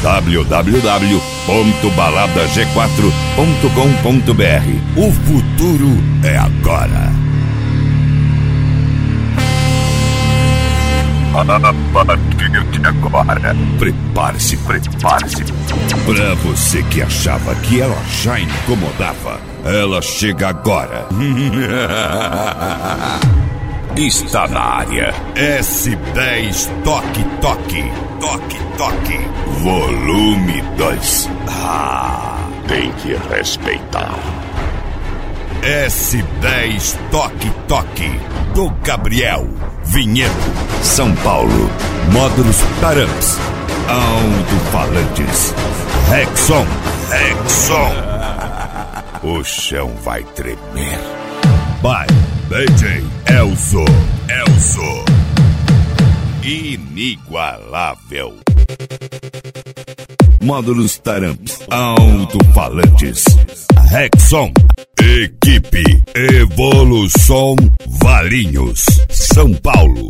www.baladag4.com.br. O futuro é agora. A partir de agora, prepare-se. Pra você que achava que ela já incomodava, ela chega agora. Está na área. S10 Toque. Volume 2. Tem que respeitar. S10 Toque do Gabriel. Vinhedo, São Paulo. Módulos Taramps, alto-falantes, Rexon. O chão vai tremer. By DJ Elzo. Inigualável. Módulos Taramps, alto-falantes, Rexon. Equipe Evolução Valinhos, São Paulo.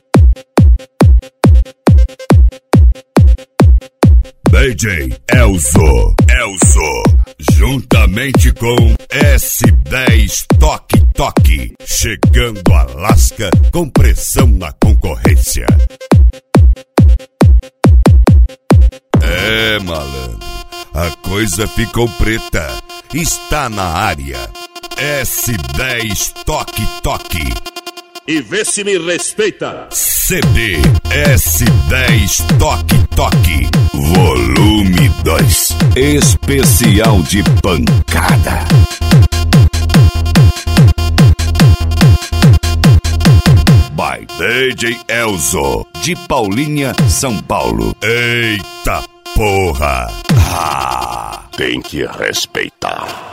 DJ Elzo, juntamente com S10 Toque, chegando a Lasca com pressão na concorrência. É, malandro, a coisa ficou preta. Está na área. S10 Toque. E vê se me respeita. CD S10 Toque. Volume 2. Especial de pancada. By DJ Elzo, de Paulinha, São Paulo. Eita porra! Tem que respeitar.